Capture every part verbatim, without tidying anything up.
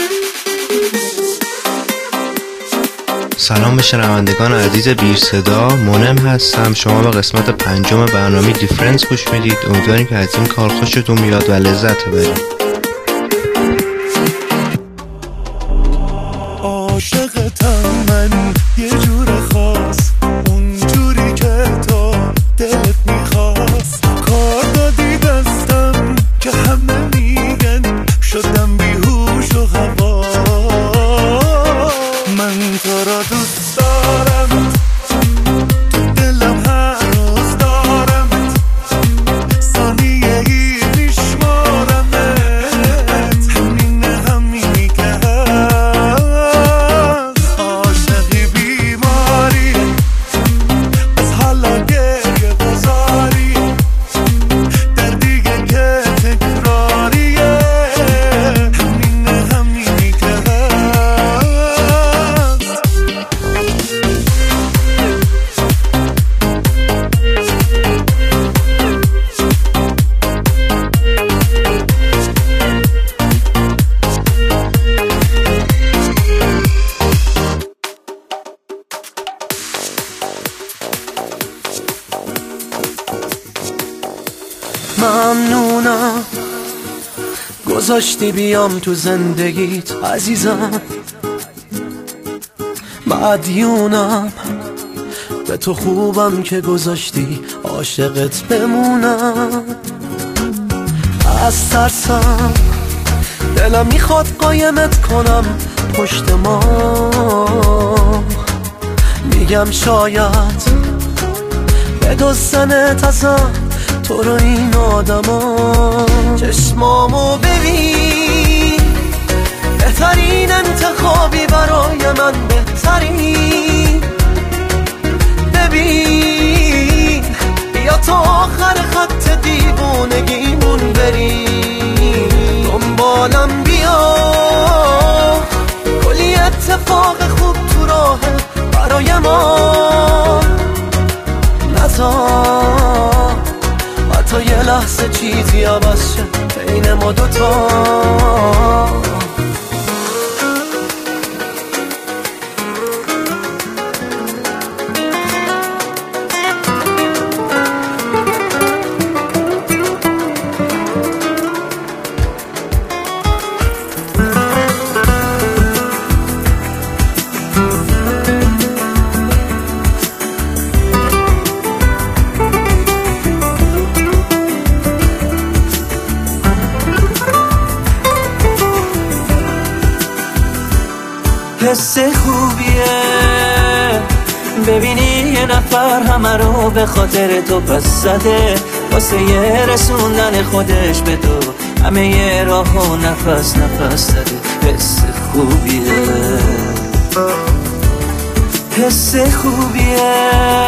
سلام به شنوندگان عزیز بیر صدا، منم هستم. شما به قسمت پنجم برنامه دیفرنس گوش میدید. امیدواریم که از این کار خوشتون بیاد و لذت ببرید. عاشقتم من یه جور خاص، اون جوری که تو دلت میخواست. کار دادی دستم که همه میگن شدم بیهوش و هوا. من تو را دوست دارم، تو دلم هر روز دارم، ثانیه ای میشمارمت، همین همینی که هست. عاشقی بیماری از حالا گریه بزاری، دردیه که تکراریه، همین همینی که هست. ممنونم گذاشتی بیام تو زندگیت عزیزم، مدیونم به تو خوبم که گذاشتی عاشقت بمونم. از ترسم دلم میخواد قایمت کنم پشت ما، میگم شاید بدزدنت ازم تو رو این آدما. چشمامو ببین، بهترین انتخابی برای من، بهترین. ببین بیا تا آخر خط دیوونگیمون بریم، دنبالم بیا، کلی اتفاق خوب تو راه برای ما. نذار حتی یه لحظه چیزی عوض شه بین ما دوتا. حس خوبیه ببینی یه نفر همه رو به خاطر تو پس زده، واسه یه رسوندن خودش به تو همه یه راه و نفس نفس زده. حس خوبیه، حس خوبیه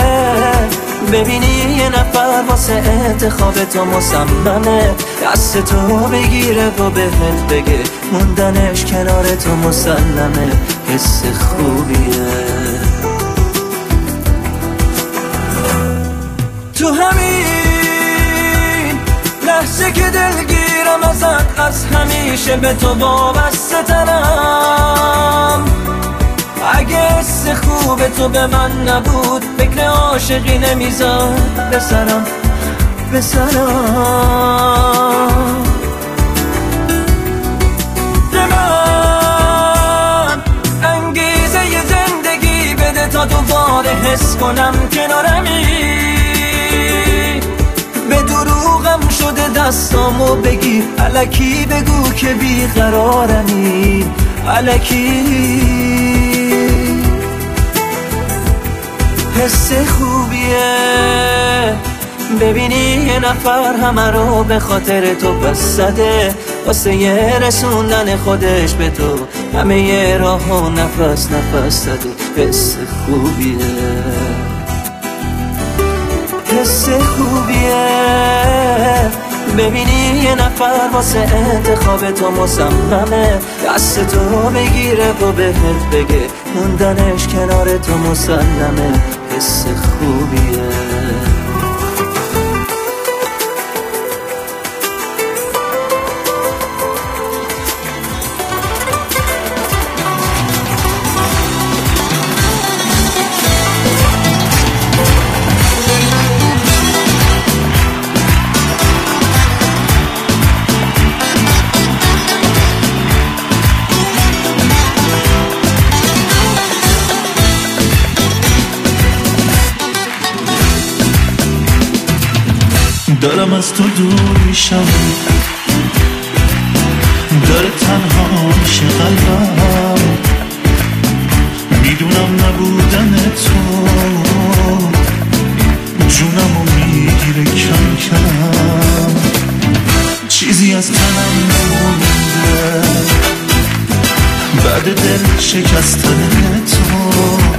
ببینی یه نفر واسه انتخاب تو مصممه، دست تو بگیره و بهت بگه موندنش کنار تو مسلمه. حس خوبیه. تو همین لحظه که دلگیرم ازت، از همیشه به تو وابسته ترم. اگه حس خوب تو به من نبود، فکر عاشقی نمیزد به سرم به سرم. به من انگیزه ی زندگی بده تا دوباره حس کنم کنارمی. به دروغم شده دستامو بگیر، الکی بگو که بیقرارمی، الکی. حس خوبیه ببینی یه نفر همه رو به خاطر تو پس زده، واسه یه رسوندن خودش به تو همه یه راه و نفس نفس زده. حس خوبیه، حس خوبیه ببینی یه نفر واسه انتخاب تو مصممه، دست تو بگیره و بهت بگه موندنش کنار تو مسلمه. حس خوبیه. از تو دور میشم، داره تنها میشه قلبم. میدونم نبودن تو جونمو میگیره کم کم، چیزی از تنم نمونده بعد دل شکستن تو.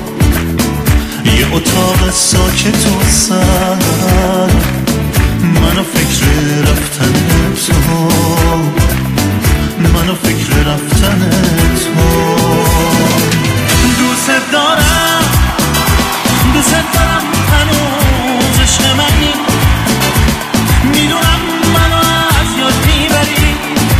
یه اتاق ساکت و سر منو فکر رفتن تو، منو فکر رفتن تو. دوست دارم دوست دارم هنوز عشق منی، میدونم منو از یاد میبری،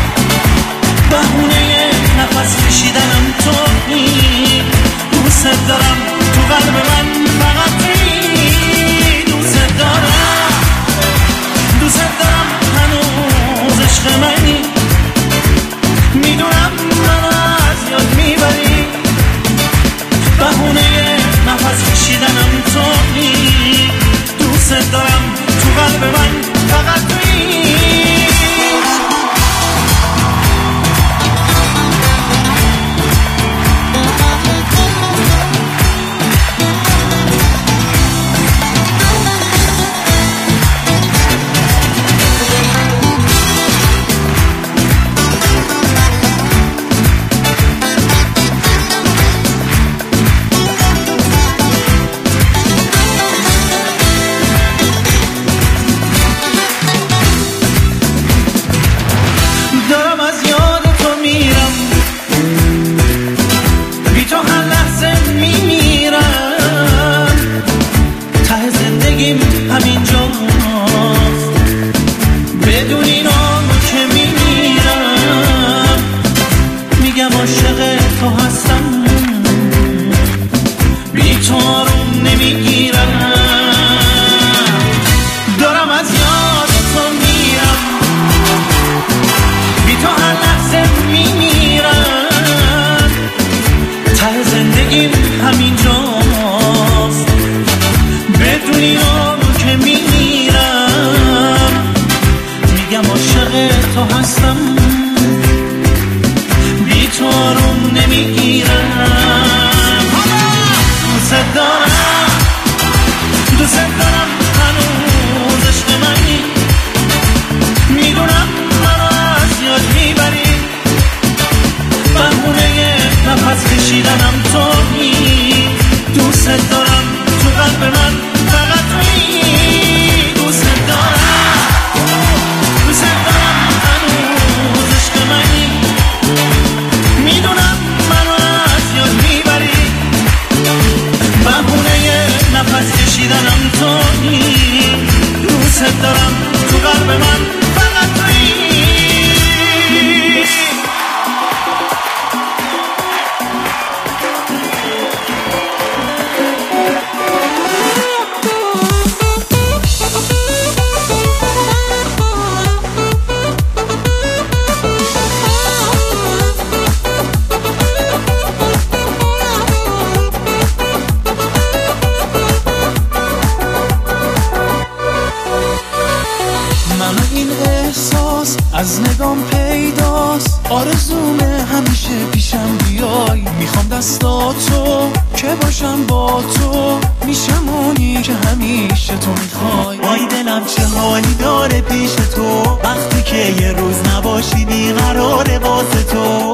بهونه نفس کشیدنم تویی. دوست دارم تو قلب من فقط تویی. دوست دارم دوست دارم هنوز عشق منی، میدونم منو از یاد میبری، بهونه نفس کشیدنم تویی. دوست دارم تو قلب من فقط تویی. از نگام پیداست، آرزومه همیشه پیشم بیای. میخوام دستاتو که باشم با تو، میشم اونی که همیشه تو میخوای. وای دلم چه حالی داره پیش تو، وقتی که یه روز نباشی بیقراره واسه تو.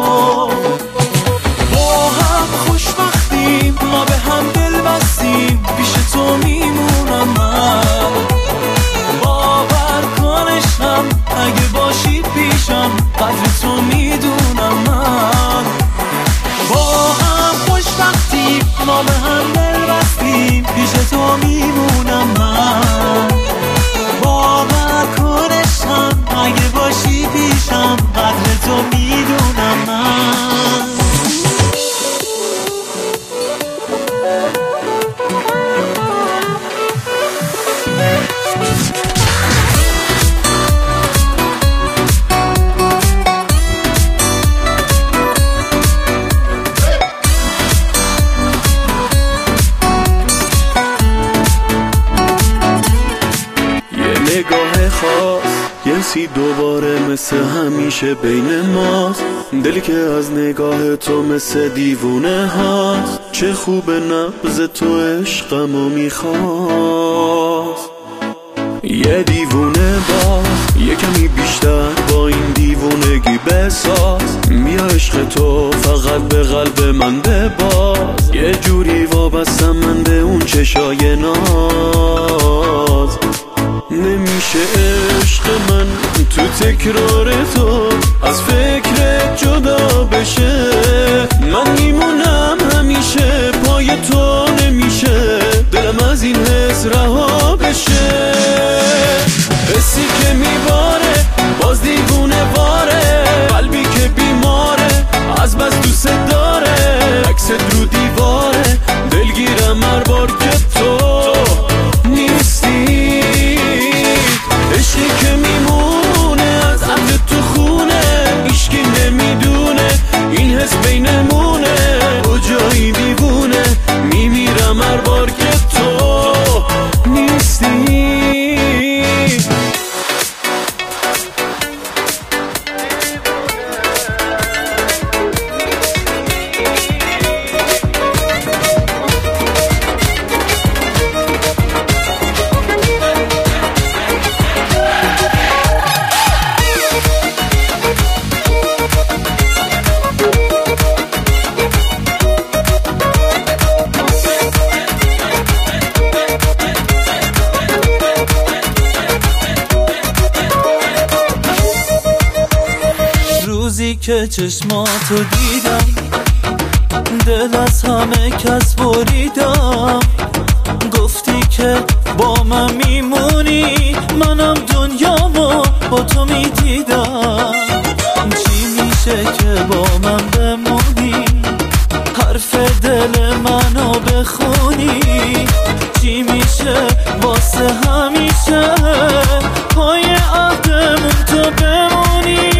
با هم خوشبختیم، ما به هم دل بستیم، پیش تو میمونم من. باور کنشم اگه باشی پیشم، قدر تو میدونم من. با هم خوشبختیم، ما به هم دل بستیم، پیش تو میمونم من. باور کنشم اگه باشی پیشم، قدر تو خطی دوباره مثل همیشه بین ماست، دلی که از نگاه تو مثل دیوونه هست. چه خوب نبض تو عشقمو میخواست. یه دیوونه باز یه کمی بیشتر با این دیوونگی بساز. بیا عشق تو فقط به قلب من بباز. یه جوری وابستم من به اون چشای ناز. نمیشه عشق من تو تکرار تو از فکر جدا بشه. من میمونم همیشه پای تو، نمیشه دلم از این حس رها بشه. حسی که میباره باز دیوونه واره، قلبی که بیماره از بس دوست داره. عکست رو دیواره دلگیرم هر بار که تو نیستی. عشقی که میمونه از عهد تو خونه، هیچکی نمیدونه این حس بینمونه. کجایی دیوونه میمیرم هر بار که تو نیستی. روزی که چشماتو دیدم دل از همه کس بریدم. گفتی که با من میمونی، منم دنیامو با تو میدیدم. چی میشه که با من بمونی، حرف دل منو بخونی؟ چی میشه واسه همیشه پای عهدمون تو بمونی؟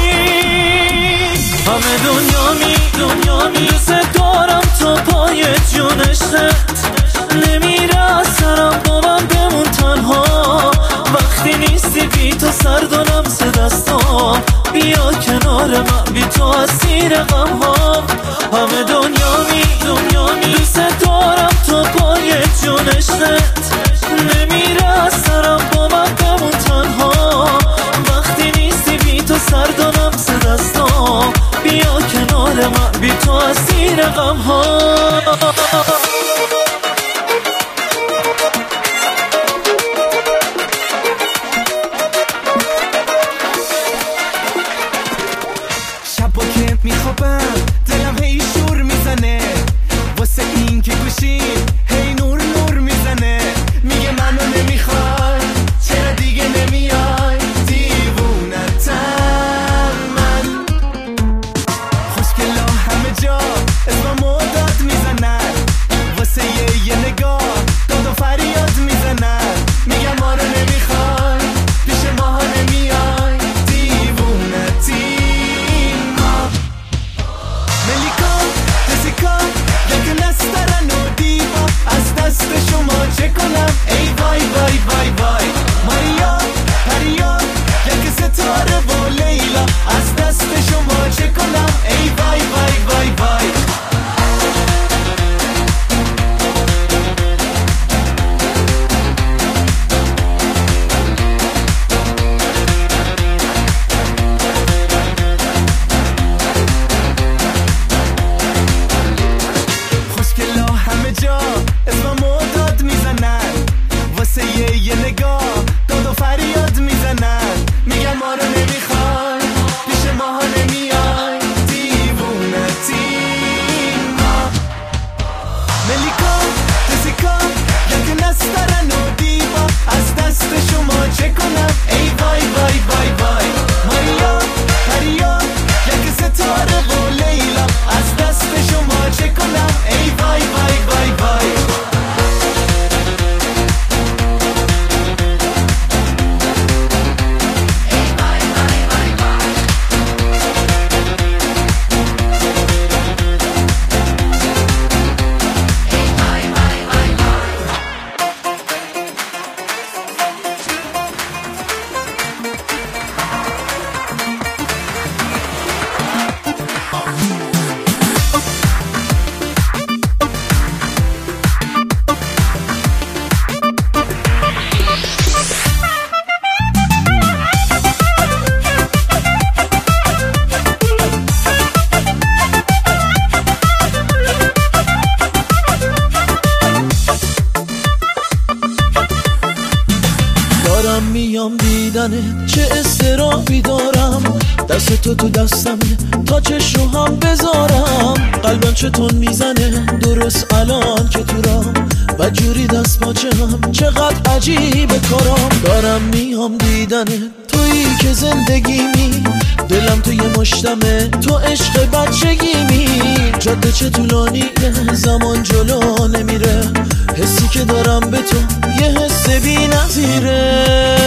همه دنیا می دنیا می دوست دارم تو پای جونشت. نمیره از سرم با من بمون تنها، وقتی نیستی بی تو سرد و لمس دستام. بیا کنار من بی تو اسیر غم ها. همه دنیا می دنیا می دوست دارم تو پای جونشت. نمیره از سرم با من بمون تنها، وقتی نیستی بی تو سرد و لمس دستام. بیا کنار من بی تو اسیر غم ها. شبا که میخوابم دلم هی شور میزنه، واسه این که گوشی هی نور نور میزنه. میگه منو نمیخوای چرا دیگه نمیای، دیوونتم من. خوشگلا همه جا اسممو داد میزنن، واسه یه, یه نگاه داد و فریاد میزنن. میگم ما رو نمیخوای پیش ماها نمیای، دیوونتی. ملیکا دسیکا یکن از ترن و دیوا، از دست شما چه کنم ای وای وای وای تا چشم هم بذارم. قلبم چطور میزنه درست الان که تو رام و جوری دست پاچه هم چقدر عجیبه کارام. دارم میام دیدنه تویی که زندگیمی، دلم توی مشتمه تو عشق بچگیمی. جاده چه طولانیه زمان جلو نمیره، حسی که دارم به تو یه حس بی نظیره.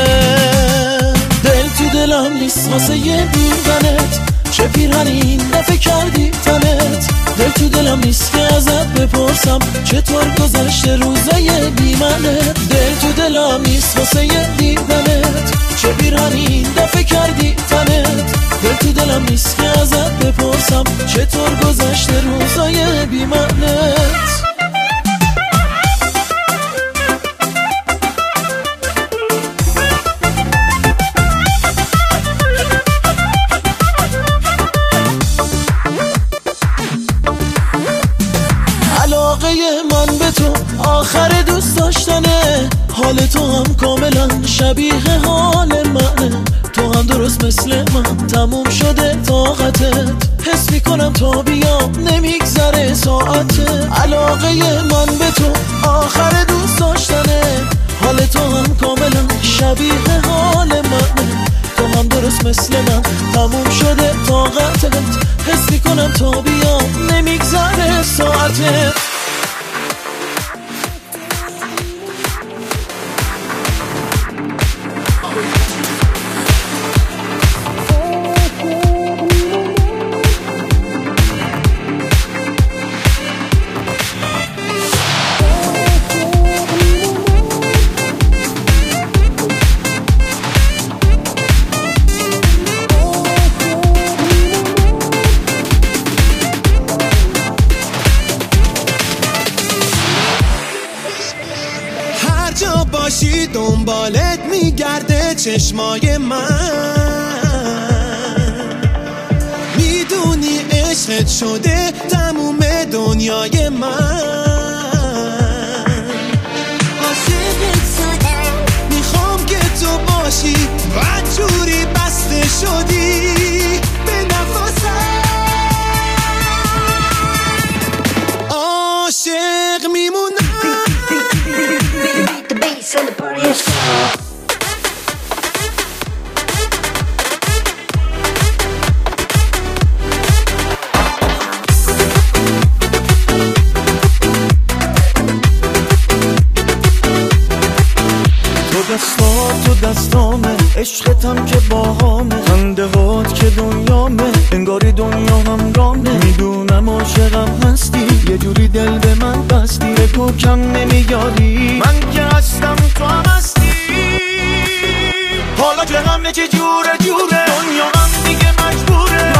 دل تو دلم نیست واسه یه دیدنت، چه پیرهن این دفعه کردی تنت. دل تو دلم نیست که ازت بپرسم چطور گذشته روزای بیمنت. دل تو دلم نیست واسه یه دیدنت، چه پیرهن این دفعه کردی تنت. دل تو دلم نیست که ازت بپرسم چطور گذشته روزای بیمنت. علاقه من به تو آخر دوست داشتنه، حال تو هم کاملا شبیه حال منه. تو هم درست مثل من تموم شده طاقتت، حس میکنم تا بیام نمیگذره ساعته. علاقه من به تو آخر دوست داشتنه، حال تو هم کاملا شبیه حال منه. تو هم درست مثل من تموم شده طاقتت، حس میکنم تا بیام نمیگذره ساعته. باشی دنبالت میگرده چشمای من، میدونی عشقت شده تموم دنیای من. عاشقت شدم میخوام که تو باشی و جوری بسته شدی به نفسم. عاشق میمونم and the party is full. تو دستات تو دستامه، عشقتم که باهامه، خنده هات که دنیامه، انگاری دنیا هم رامه. میدونم عاشقم هستی، یه جوری دل به من بستی، به تو کم نمیاری، من که هستم تو هم هستی. حالا که همه چه جوره جوره، دنیا هم دیگه مجبوره